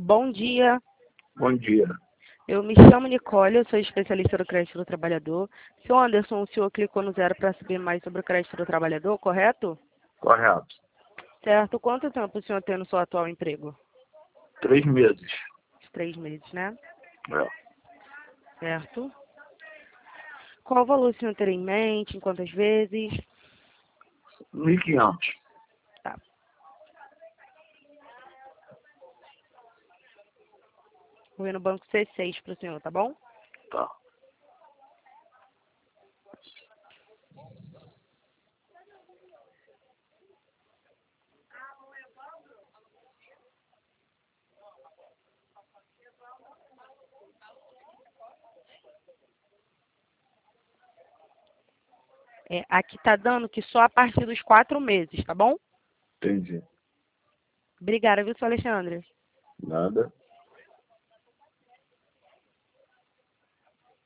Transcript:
Bom dia, Bom dia. eu me chamo Nicole, eu sou especialista do crédito do trabalhador. Seu Anderson, o senhor clicou no 0 para saber mais sobre o crédito do trabalhador, correto? Correto. Certo. Quanto tempo o senhor tem no seu atual emprego? 3 meses. 3 meses, né? É. Certo. Qual valor o senhor teria em mente, em quantas vezes? 1.500. Tá. Vou ir no banco C6 para o senhor, tá bom? Tá. Aqui tá dando que só a partir dos 4 meses, tá bom? Entendi. Obrigada, viu, seu Alexandre? Nada.